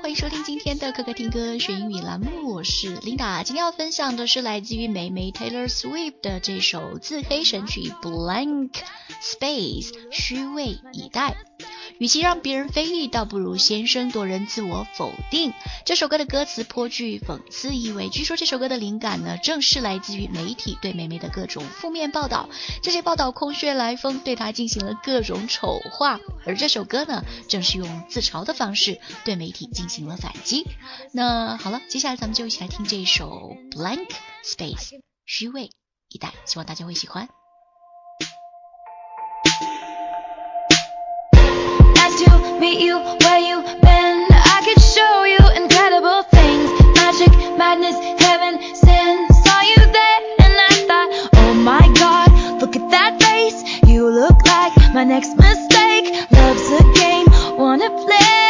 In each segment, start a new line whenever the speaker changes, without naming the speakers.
欢迎收听今天的可可听歌学英语栏目，我是 Linda。 今天要分享的是来自于美美 Taylor Swift 的这首自黑神曲 Blank Space 虚位以待。与其让别人非议，倒不如先声夺人自我否定。这首歌的歌词颇具讽刺意味，据说这首歌的灵感呢，正是来自于媒体对美美的各种负面报道，这些报道空穴来风，对她进行了各种丑化，而这首歌呢，正是用自嘲的方式对媒体进行了反击。那好了，接下来咱们就一起来听这首 Blank Space 虚位以待，希望大家会喜欢。
To meet you where you been, I could show you incredible things, magic, madness, heaven, sin. Saw you there and I thought, oh my god, look at that face. You look like my next mistake. Love's a game, wanna play.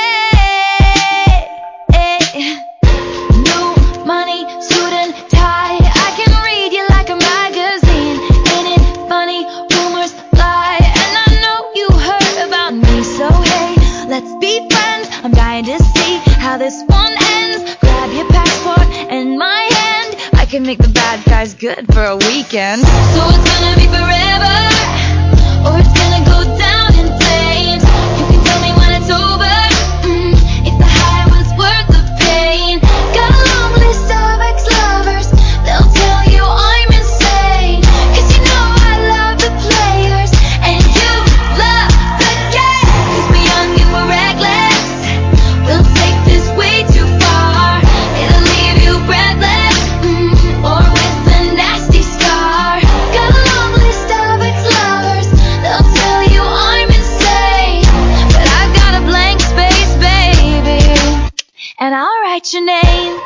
New money, suit and tie, I can read you like a magazine. Ain't it funny, rumors lie, and I know you heard about me, so let's be friends, I'm dying to see how this one ends. Grab your passport and my hand, I can make the bad guys good for a weekend. So it's gonna be forever, or it's gonna go down in flames. You can tell me when it's over, if the high was worth the pain. Got a long list of ex-lovers, they'll tell you I'm insane, 'cause you know I love the players, and you love the game. 'Cause we're young and we're reckless, we'll take this way too far. It'll leave you breathless, or with a nasty scar. Got a long list of ex-lovers, they'll tell you I'm insane, but I've got a blank space, baby, and I'll write your name.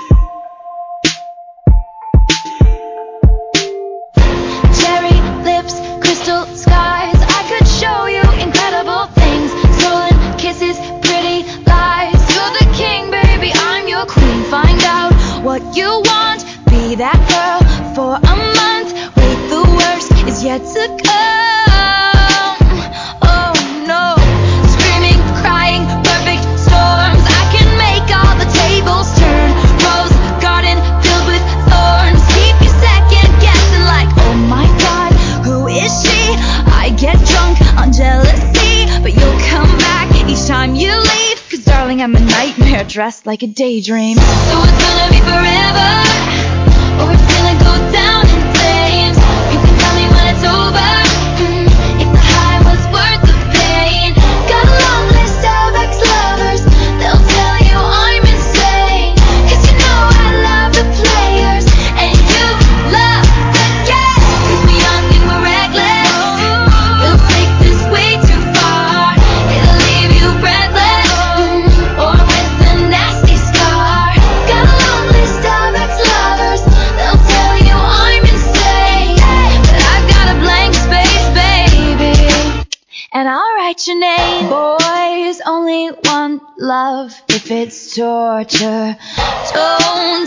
Cherry lips, crystal skies, I could show you incredible things. Stolen kisses, pretty lies. You're the king, baby, I'm your queen. Find out what you want, be that girl for a month. Wait, the worst is yet to come. Oh no, screaming, crying, perfect storms. I can make all the tables turn. Rose garden filled with thorns. Keep you second guessing like, oh my god, who is she? I get drunk on jealousy, but you'll come back each time you leave, 'cause darling, I'm a nightmare dressed like a daydream. So it's gonna be forever, or it's gonna go down in flames. You can tell me when it's over, if the high was worth the pain. Got a long list of ex-lovers, they'll tell you I'm insane, 'cause you know I love the players, and you love the game. 'Cause we're young and we're reckless, we'll take this way too far. It'll leave you breathless, or with a nasty scar. Got a long list of ex-lovers, they'll tell you I'm insane, but I've got a blank space, baby, and I'll write your name. Boys only want love if it's torture. Don't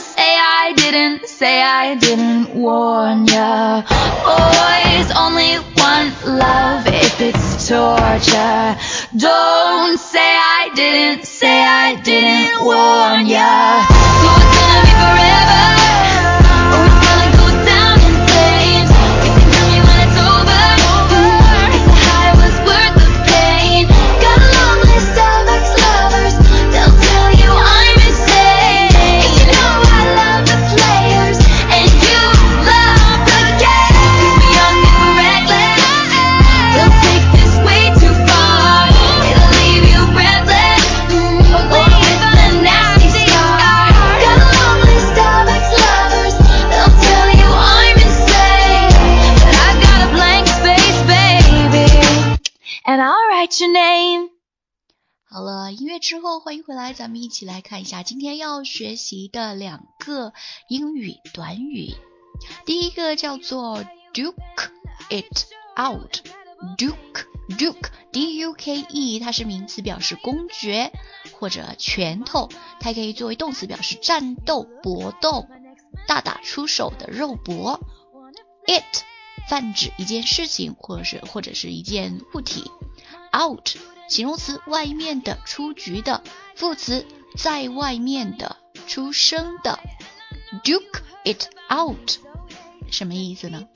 say I didn't warn ya. Boys only want love if it's torture. Don't say I didn't warn ya. So it's gonna be forever, or it's gonna go down in flames. You can tell me when it's over, if the high was worth the pain. Got a long list of ex-lovers, they'll tell you I'm insane, 'cause you know I love the players, and you love the game. 'Cause we're young and we're reckless, we'll take this way too far. It'll leave you breathless, or with a nasty scar. Got a long list of ex-lovers, they'll tell you I'm insane, but I've got a blank space, baby, and I'll write your name.
好了，音乐之后欢迎回来，咱们一起来看一下今天要学习的2个英语短语。第一个叫做 Duke it out。 Duke D-U-K-E 它是名词，表示公爵或者拳头，它也可以作为动词，表示战斗、搏斗、大打出手的肉搏。 It 泛指一件事情或者是一件物体。Out 形容词外面的，出局的，副词在外面的，出生的。Duke it out 什么意思呢？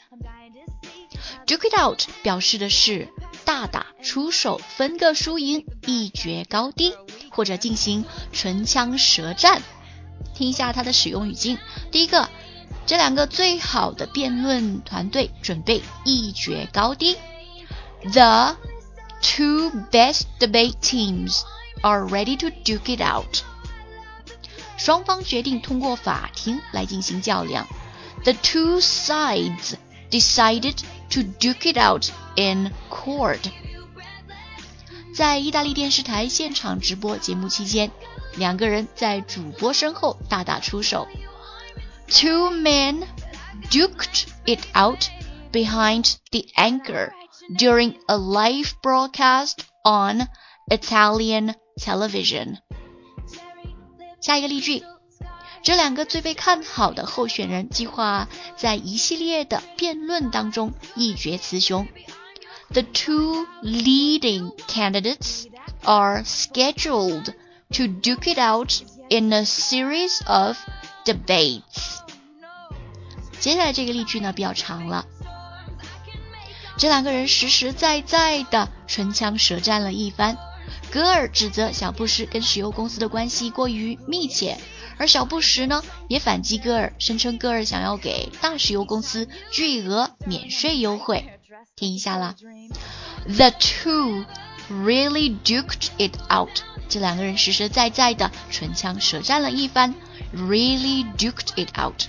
Duke it out 表示的是大打出手，分个输赢，一决高低，或者进行唇枪舌战。听一下它的使用语境。第一个，这两个最好的辩论团队准备一决高低。The two best debate teams are ready to duke it out. 双方决定通过法庭来进行较量。The two sides decided to duke it out in court. 在意大利电视台现场直播节目期间，两个人在主播身后大打出手。Two men duked it out behind the anchor during a live broadcast on Italian television. 下一个例句，这两个最被看好的候选人计划在一系列的辩论当中一决雌雄。The two leading candidates are scheduled to duke it out in a series of debates. 接下来这个例句呢比较长了，这两个人实实在在的唇枪舌战了一番。戈尔指责小布什跟石油公司的关系过于密切，而小布什呢也反击戈尔，声称戈尔想要给大石油公司巨额免税优惠。听一下啦。The two really duked it out. 这两个人实实在在的唇枪舌战了一番。Really duked it out.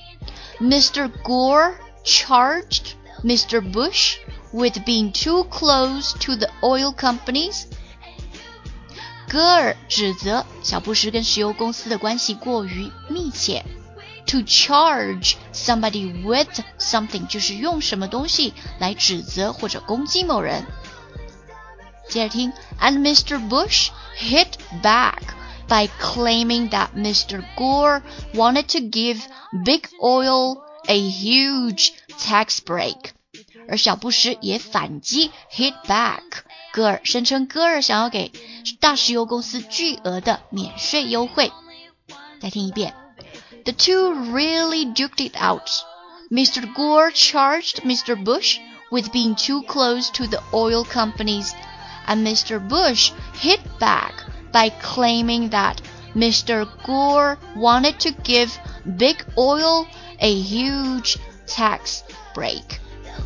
Mr. Gore charged Mr. Bush with being too close to the oil companies. 戈尔指责小布什跟石油公司的关系过于密切。To charge somebody with something 就是用什么东西来指责或者攻击某人。接着听 And Mr. Bush hit back by claiming that Mr. Gore wanted to give big oil a huge tax break. 而小布什也反击 hit back， 戈尔声称戈尔想要给大石油公司巨额的免税优惠。再听一遍。The two really duked it out. Mr. Gore charged Mr. Bush with being too close to the oil companies, and Mr. Bush hit back by claiming that Mr. Gore wanted to give big oil a huge tax break.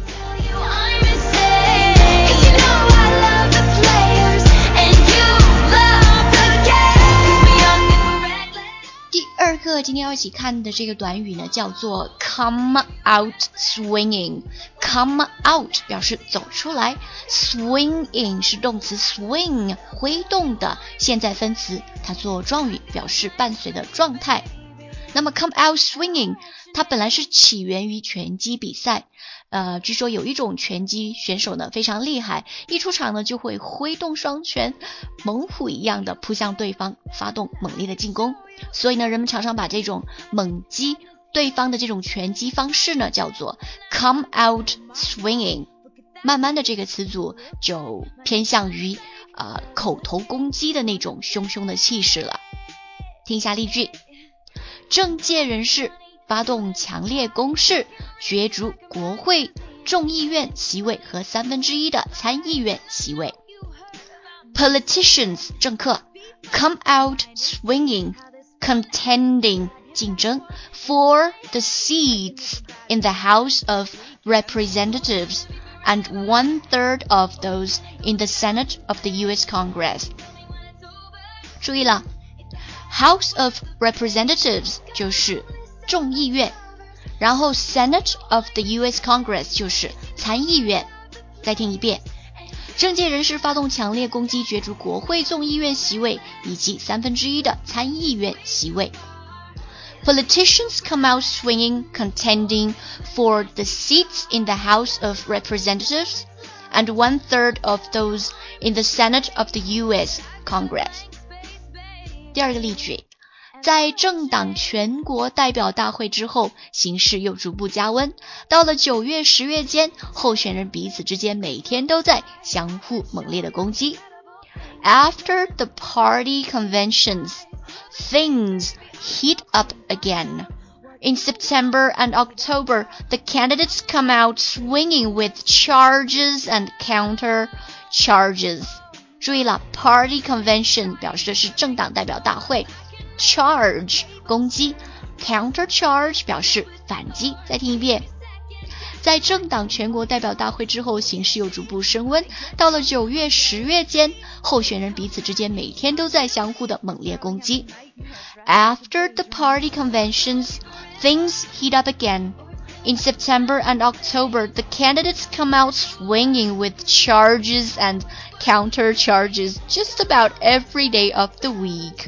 第二个今天要一起看的这个短语呢，叫做 come out swinging. Come out 表示走出来， swinging 是动词 swing 挥动的现在分词，它做状语表示伴随的状态。那么 come out swinging 它本来是起源于拳击比赛，据说有一种拳击选手呢非常厉害，一出场呢就会挥动双拳，猛虎一样的扑向对方，发动猛烈的进攻。所以呢，人们常常把这种猛击对方的这种拳击方式呢叫做 come out swinging。慢慢的这个词组就偏向于口头攻击的那种汹汹的气势了。听一下例句，政界人士发动强烈攻势，角逐国会众议院席位和1/3的参议院席位。Politicians 政客 come out swinging, contending 竞争 for the seats in the House of Representatives and 1/3 of those in the Senate of the US Congress. 注意了， House of Representatives 就是众议院，然后 Senate of the US Congress 就是参议院。再听一遍，政界人士发动强烈攻击，角逐国会众议院席位以及1/3的参议院席位。Politicians come out swinging, contending for the seats in the House of Representatives and 1/3 of those in the Senate of the US Congress. 第二个例句，在政党全国代表大会之后，形势又逐步加温。到了9月、10月间，候选人彼此之间每天都在相互猛烈的攻击。 After the party conventions, things heat up again. In September and October, the candidates come out swinging with charges and counter-charges. 注意了 ，Party Convention 表示的是政党代表大会 ，Charge 攻击 ，Counter-charge 表示反击。再听一遍。在政党全国代表大会之后，形势又逐步升温。到了9月、10月间，候选人彼此之间每天都在相互的猛烈攻击。After the party conventions, things heat up again. In September and October, the candidates come out swinging with charges and counter-charges just about every day of the week.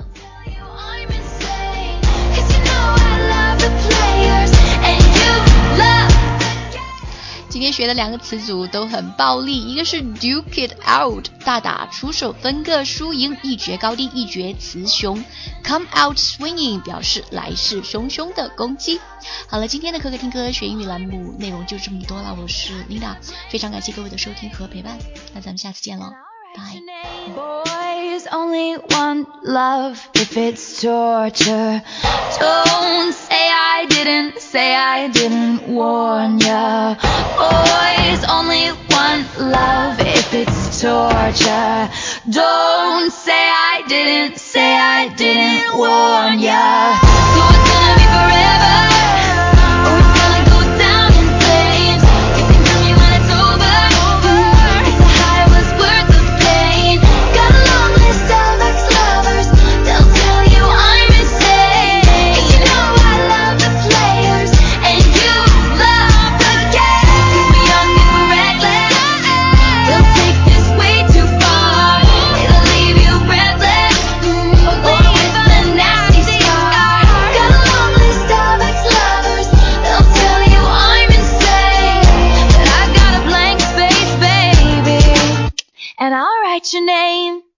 今天学的2个词组都很暴力，一个是 duke it out， 大打出手，分个输赢，一决高低，一决雌雄。come out swinging 表示来势汹汹的攻击。好了，今天的可可听歌学英语栏目内容就这么多了，我是 Linda， 非常感谢各位的收听和陪伴，那咱们下次见喽。Bye.
Boys only want love if it's torture. Don't say I didn't warn ya. Boys only want love if it's torture. Don't say I didn't warn ya. So it's gonna be forever. And I'll write your name